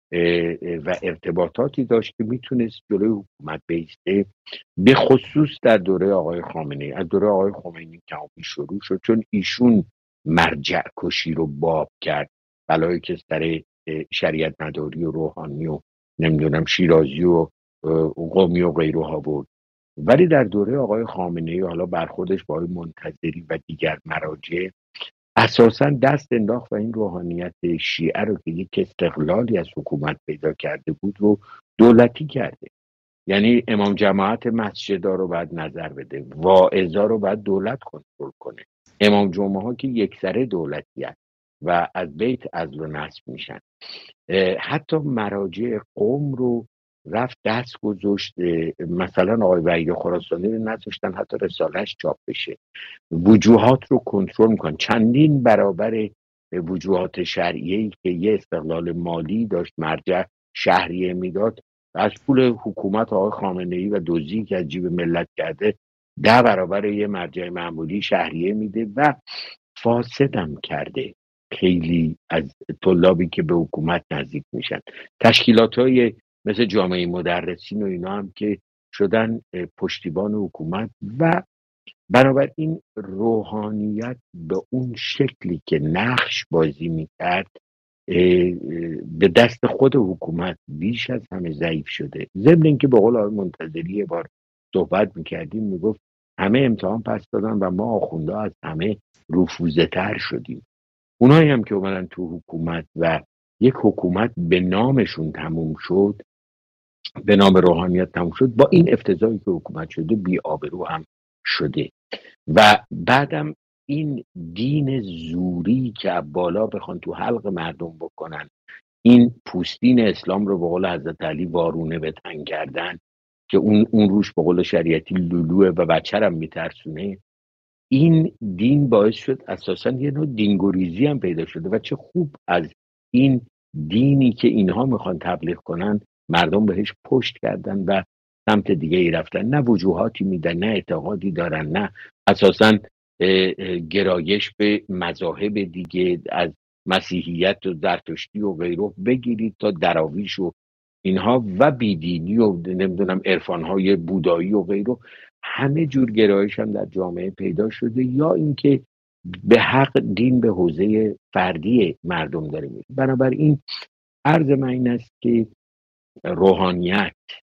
و ارتباطاتی داشت که میتونست جلوی حکومت بیسته، به خصوص در دوره آقای خامنه‌ای. از دوره آقای خمینی کمی شروع شد چون ایشون مرجع کشی رو باب کرد، بلایی که سر شریعت مداری و روحانی و نمیدونم شیرازی و قومی و غیرها بود. ولی در دوره آقای خامنه‌ای حالا برخوردش با آقای منتظری و دیگر مراجع اساساً دست انداخت و این روحانیت شیعه رو که یک استقلالی از حکومت پیدا کرده بود رو دولتی کرده. یعنی امام جماعت مسجدها رو باید نظر بده، واعظا رو باید دولت کنترل کنه، امام جمعه ها که یکسره دولتی هست و از بیت عزل و نصب میشن. حتی مراجع قوم رو رفت دست گذاشت، مثلا آقای وحید خراسانی رو نذاشتن حتی رسالهش چاپ بشه. وجوهات رو کنترل میکنن، چندین برابر وجوهات شرعیه‌ای که یه استقلال مالی داشت مرجع شهریه میداد، از پول حکومت آقای خامنه‌ای و دزدی که از جیب ملت کرده 10 برابر یه مرجع معمولی شهریه میده و فاسدم کرده خیلی از طلابی که به حکومت نزدیک میشن. تشکیلات‌های مثل جامعه مدرسین و اینا هم که شدن پشتیبان حکومت و بنابراین روحانیت به اون شکلی که نقش بازی میکرد به دست خود حکومت بیش از همه ضعیف شده. ضمن اینکه به قول آقای منتظری یه بار صحبت میکردیم میگفت همه امتحان پس دادن و ما آخونده از همه رفوزه تر شدیم. اونایی هم که اومدن تو حکومت و یک حکومت به نامشون تموم شد، به نام روحانیت تموم شد، با این افتضاحی که حکومت شده بی آبرو هم شده. و بعدم این دین زوری که بالا بخوان تو حلق مردم بکنن، این پوستین اسلام رو به قول حضرت علی وارونه به تن کردن که اون روش به قول شریعتی لولوه و بچه هم میترسونه. این دین باعث شد اساسا یه نوع دینگوریزی هم پیدا شده و چه خوب از این دینی که اینها میخوان تبلیغ کنن مردم بهش پشت کردن و سمت دیگه ای رفتن. نه وجوهاتی میدن، نه اعتقادی دارن، نه اساسا گرایش به مذاهب دیگه، از مسیحیت و زرتشتی و غیره بگیرید تا دراویش و اینها و بیدینی و نمیدونم عرفانهای بودایی و غیره، همه جور گرایش هم در جامعه پیدا شده، یا اینکه به حق دین به حوزه فردی مردم داره میره. بنابراین عرض من این است که روحانیت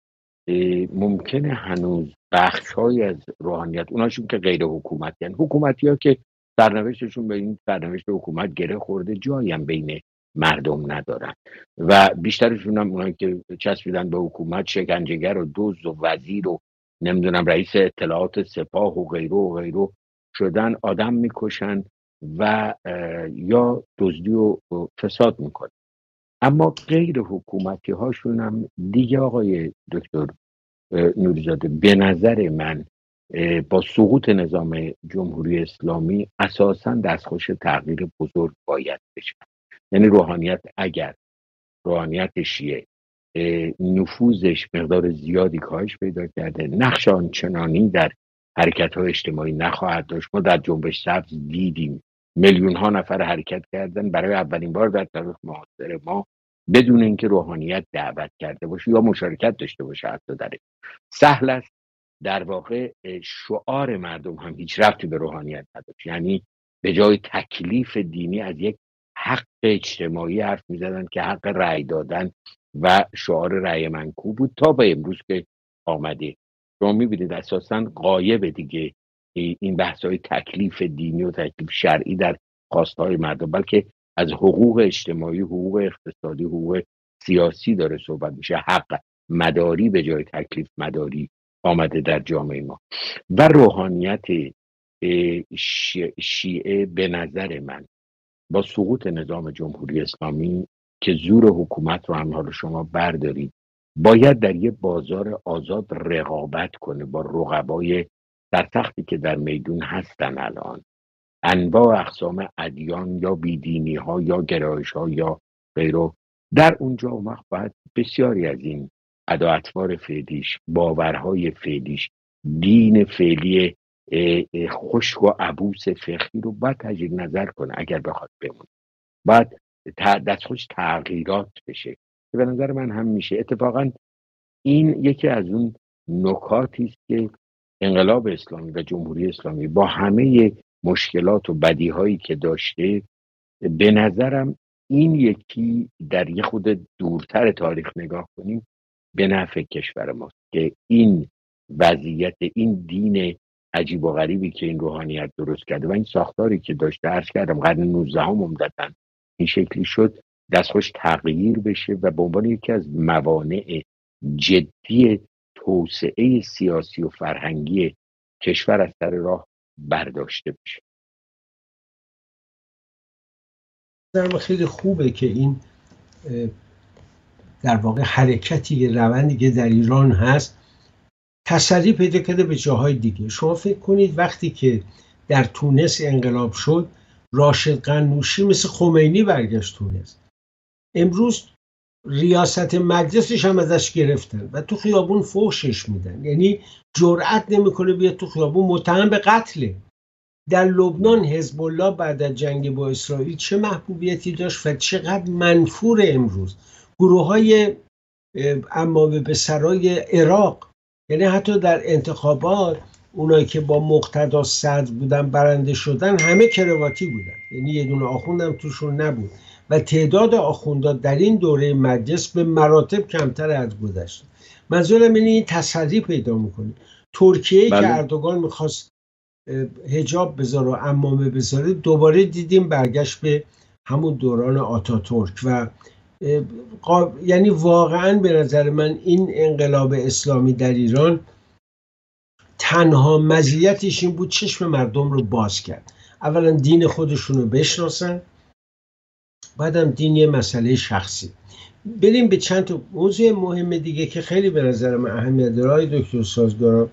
ممکنه هنوز بخش‌هایی از روحانیت، اوناشون که غیر حکومتی هستند، حکومتی ها که سرنوشتشون به این سرنوشت حکومت گره خورده، جایی هم بین مردم ندارن و بیشترشون هم اونایی که چسبیدن به حکومت شکنجهگر و دزد و وزیر و نمیدونم رئیس اطلاعات سپاه و غیره شدن، آدم میکشن و یا دزدی و فساد میکنن. اما غیر حکومتی هاشون هم دیگه آقای دکتر نوری‌زاده به نظر من با سقوط نظام جمهوری اسلامی اساساً دستخوش تغییر بزرگ باید بشن. یعنی روحانیت، اگر روحانیت شیعه نفوذش مقدار زیادی کاهش پیدا کرده، نقش آنچنانی در حرکت‌های اجتماعی نخواهد داشت. ما در جنبش سبز دیدیم میلیون ها نفر حرکت کردن برای اولین بار در تاریخ معاصر ما بدون اینکه روحانیت دعوت کرده باشه یا مشارکت داشته باشه. حتی در سهل است در واقع شعار مردم هم هیچ ربطی به روحانیت نداشت. یعنی به جای تکلیف دینی از یک حق اجتماعی حرف می‌زدن که حق رأی دادن و شعار رأی منکوب بود تا به امروز که آمده. شما می‌بینید اساساً غایب دیگه این بحث‌های تکلیف دینی و تکلیف شرعی در خواستهای مردم، بلکه از حقوق اجتماعی، حقوق اقتصادی، حقوق سیاسی داره صحبت میشه. حق مداری به جای تکلیف مداری آمده در جامعه ما. و روحانیت شیعه به نظر من با سقوط نظام جمهوری اسلامی که زور حکومت رو هم حال شما بردارید، باید در یه بازار آزاد رقابت کنه با رقبای سرسختی که در میدون هستن الان، انواع اقسام ادیان یا بیدینی ها یا گرایش ها یا غیره. در اونجا وقت باید بسیاری از این اداعتوار فعلیش، باورهای فعلیش، دین فعلی خشک و عبوس فقهی رو باید تجدید نظر کنه. اگر بخواد بمونه باید دستخوش تغییرات بشه که به نظر من هم میشه. اتفاقا این یکی از اون نکاتی است که انقلاب اسلامی و جمهوری اسلامی با همه مشکلات و بدیهایی که داشته، به نظرم این یکی در یه خود دورتر تاریخ نگاه کنیم به نفع کشور ماست که این وضعیت، این دین عجیب و غریبی که این روحانیت درست کرده و این ساختاری که داشته، عرض کردم قرن 19 عمدتاً این شکلی شد، دستخوش تغییر بشه و به عنوان یکی از موانع جدی توسعه سیاسی و فرهنگی کشور از سر راه برداشته بشه. خیلی خوبه که این در واقع حرکتی، روندی که در ایران هست تسری پیدا کرده به جاهای دیگه. شما فکر کنید وقتی که در تونس انقلاب شد، راشد قنوشی مثل خمینی برگشت تونس. امروز ریاست مجلسش هم ازش گرفتن و تو خیابون فحشش میدن، یعنی جرئت نمیکنه بیاد تو خیابون، متهم به قتله. در لبنان حزب الله بعد از جنگ با اسرائیل چه محبوبیتی داشت و چقدر منفور امروز. گروه‌های عمامه به سرای عراق، یعنی حتی در انتخابات اونایی که با مقتدا صدر بودن برنده شدن همه کرواتی بودن، یعنی یه دونه آخوندم توشون نبود و تعداد آخوندا در این دوره مجلس به مراتب کمتر از گذشته. منظورم اینه این تسری پیدا میکنه. ترکیه که اردوغان میخواست حجاب بذاره و عمامه بذاره، دوباره دیدیم برگشت به همون دوران آتاتورک و یعنی واقعا به نظر من این انقلاب اسلامی در ایران تنها مزیتش این بود چشم مردم رو باز کرد. اولا دین خودشون رو بشناسن، بعدم دین یه مسئله شخصی. بریم به چند تا موضوع مهم دیگه که خیلی به نظر من اهمیت داره دکتر سازگارا.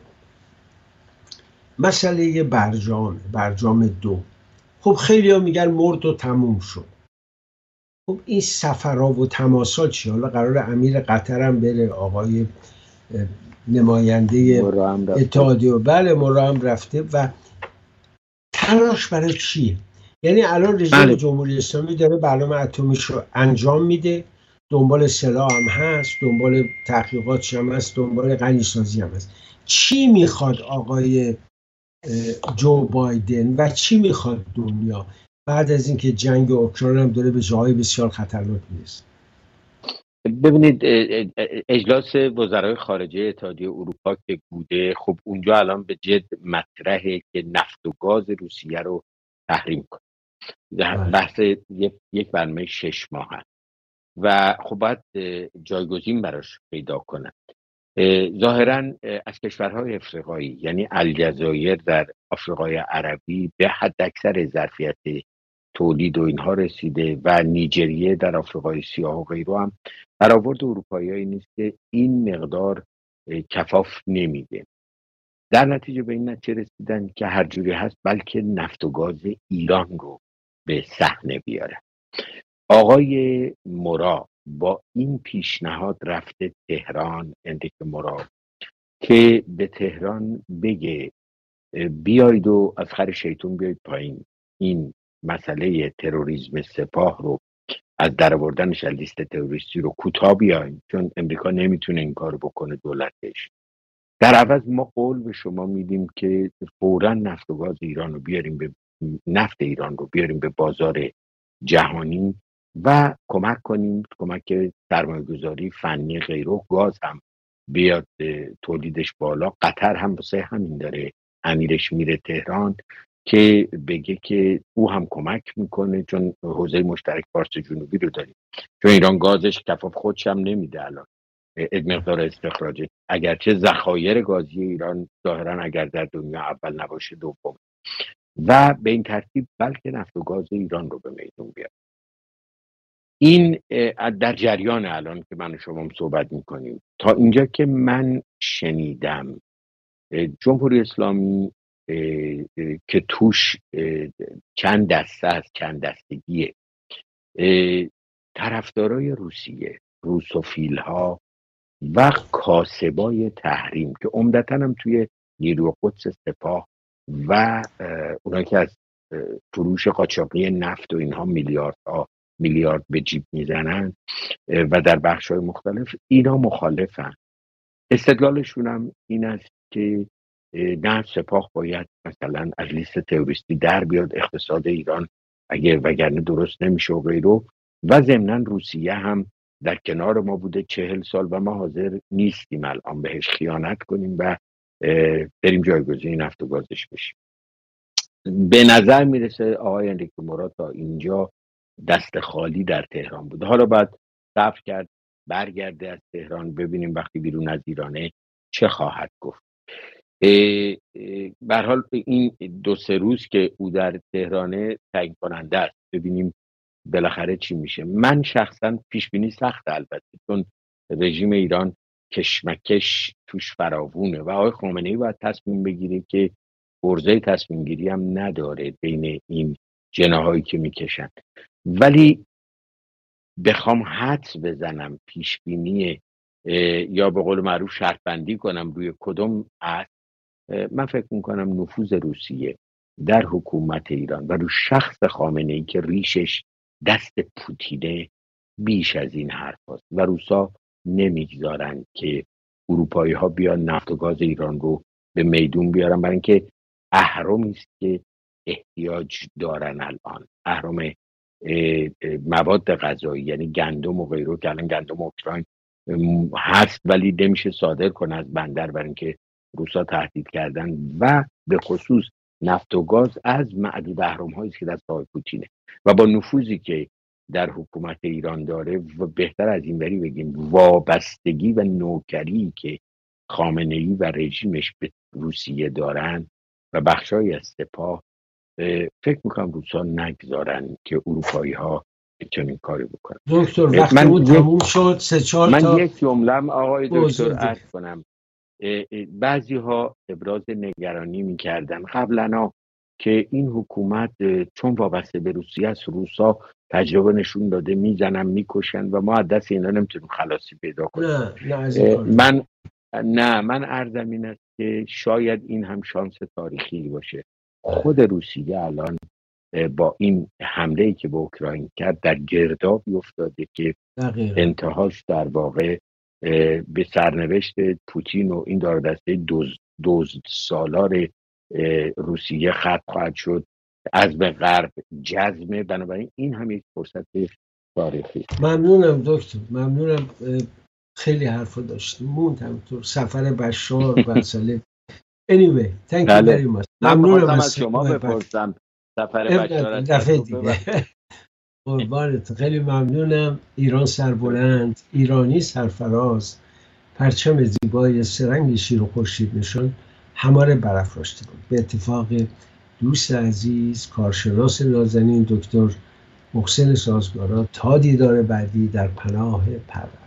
مسئله برجام 2. خب خیلی ها میگن مرد و تموم شد. خب این سفرها و تماسا چی؟ حالا قرار امیر قطر هم بره، آقای نماینده اتحادیه بله مرا هم رفته و تلاش برای چیه؟ یعنی الان رژیم جمهوری اسلامی داره برنامه اتمیش رو انجام میده، دنبال سلاح هم هست، دنبال تحقیقات هم هست، دنبال غنیسازی هم هست. چی میخواد آقای جو بایدن و چی میخواد دنیا بعد از اینکه جنگ اوکراین هم داره به جاهای بسیار خطرناک میرسه؟ ببینید اجلاس وزرای خارجه اتحادیه اروپا که بوده، خب اونجا الان به جد مطرحه که نفت و گاز روسیه رو تحریم کنه. بحث یک برنامه 6 ماه هست و خب باید جایگزین براش پیدا کنن. ظاهراً از کشورهای افریقایی یعنی الجزایر در آفریقای عربی به حد اکثر ظرفیت تولید و اینها رسیده و نیجریه در آفریقای سیاه و غیره هم برآورد اروپایی‌ها نیست که این مقدار کفاف نمیده. در نتیجه به این نتیجه رسیدن که هر جوری هست بلکه نفت و گاز ایران رو به صحنه بیاره. آقای مورا با این پیشنهاد رفته تهران، اندیک مورا، که به تهران بگه بیاید و از خر شیطون بیاید پایین، این مسئله تروریسم سپاه رو از درآوردنش از لیست تروریستی رو کوتاه بیاین، چون امریکا نمیتونه این کارو بکنه دولتش. در عوض ما قول به شما میدیم که فوراً نفت و گاز ایران رو بیاریم به نفت ایران رو بیاریم به بازار جهانی و کمک کنیم، کمک سرمایه‌گذاری فنی غیره، گاز هم بیاد تولیدش بالا. قطر هم واسه همین داره امیرش میره تهران که بگه که او هم کمک میکنه، چون حوزه مشترک فارس جنوبی رو داریم، چون ایران گازش کفاف خودش هم نمیده الان مقدار استخراج، اگرچه ذخایر گازی ایران ظاهرا اگر در دنیا اول نباشه دوم، و به این ترتیب بلکه نفت و گاز ایران رو به میدون بیاد. این در جریان الان که من و شما صحبت میکنیم. تا اینجا که من شنیدم جمهوری اسلامی که توش چند دسته از چند دستگیه، طرفدارای روسیه، روسوفیل ها و کاسبای تحریم که عمدتاً هم توی نیروی قدس سپاه و اونایی که از فروش قاچاقی نفت و اینها میلیارد به جیب میزنن و در بخش‌های مختلف، اینا مخالفن. استدلالشون هم این است که نه، سپاه باید مثلا از لیست تروریستی در بیاد، اقتصاد ایران وگرنه درست نمیشه و غیره، و ضمناً روسیه هم در کنار ما بوده 40 سال و ما حاضر نیستیم الان بهش خیانت کنیم و بریم جایگزین نفت و گازش بشیم. به نظر میرسه آقای انریکه مورا تا اینجا دست خالی در تهران بوده. حالا باید صبر کرد برگرده از تهران، ببینیم وقتی بیرون از ایرانه چه خواهد گفت. به هر حال این 2-3 روز که او در تهرانه تعیین کننده است، ببینیم بالاخره چی میشه. من شخصا پیش بینی سخت، البته چون رژیم ایران کشمکش توش فراوونه و آقای خامنه‌ای باید تصمیم بگیره که عرضه تصمیم گیری هم نداره بین این جناحایی که میکشن. ولی بخوام حدس بزنم، پیش بینی یا به قول معروف شرط بندی کنم روی کدوم است، من فکر میکنم نفوذ روسیه در حکومت ایران و رو شخص خامنه‌ای که ریشش دست پوتینه بیش از این حرف هست و روسا نمیگذارن که اروپایی ها بیان نفت و گاز ایران رو به میدون بیارن، برای اینکه اهرمی است که احتیاج دارن الان، اهرم مواد غذایی، یعنی گندم و غیره، که الان گندم اوکراین هست ولی نمیشه صادر کنه از بندر برای اینکه روسا تهدید کردن، و به خصوص نفت و گاز از معدود اهرم هایی که دست آقای پوتینه و با نفوذی که در حکومت ایران داره و بهتر از این بری بگیم وابستگی و نوکری که خامنه‌ای و رژیمش به روسیه دارن و بخشای از سپاه، فکر میکنم روسا نگذارن که اروپایی ها چنین کاری بکنن. دکتر وقتمون تموم شد. 3-4 تا من یک جمله آقای دکتر عرض کنم. بعضی ها ابراز نگرانی میکردن قبلا که این حکومت چون وابسته به روسیه است، روسا تجربه نشون داده میزنن میکشن و ما از دست اینا نمیتونیم خلاصی پیدا کنیم. من عرضم این است که شاید این هم شانس تاریخی باشه. خود روسیه الان با این حمله‌ای که به اوکراین کرد در گردابی افتاده که انتهاش در واقع به سرنوشت پوتین و این دارودسته دزد سالار روسیه ختم خواهد شد، از به غرب جزمه. بنابراین این هم یک فرصت تاریخی. ممنونم دکتر، ممنونم. خیلی حرفا داشتیم، موندم تو سفر بشار و مسئله. anyway thank you very much. ممنونم از شما. بپرسم سفر بشار دفعه دیگه. قربانت، خیلی ممنونم. ایران سربلند، ایرانی سرفراز، پرچم زیبای سرنگ شیر و خورشید نشان هماره برافراشته بود. به اتفاق دوست عزیز کارشناس نازنین دکتر محسن سازگارا، تا دیدار بعدی در پناه پرواز.